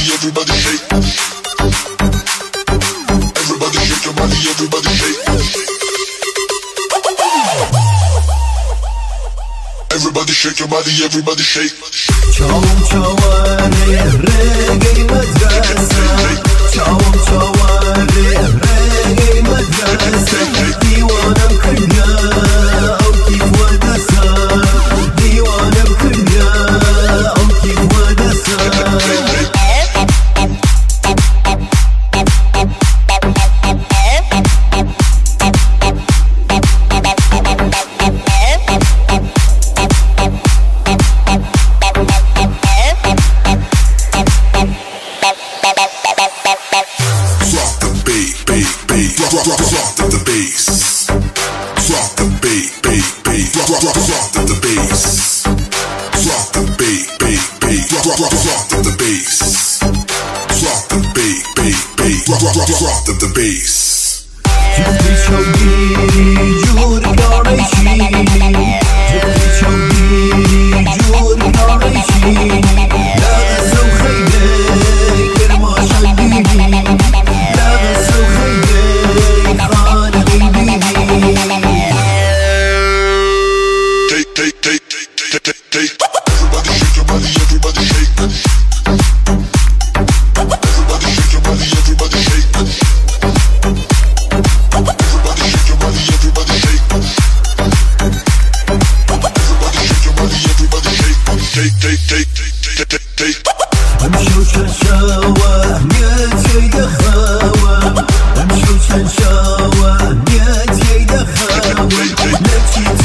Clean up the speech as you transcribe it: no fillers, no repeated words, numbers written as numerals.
everybody shake. Everybody shake your body, everybody shake. Everybody shake your body, everybody shake. Ciałą ciałary, reggae madrasa. Ciałą ciałary, reggae madrasa. Diwana mkırya, au kif wadasa. Diwana mkırya, au kif wadasa. Let's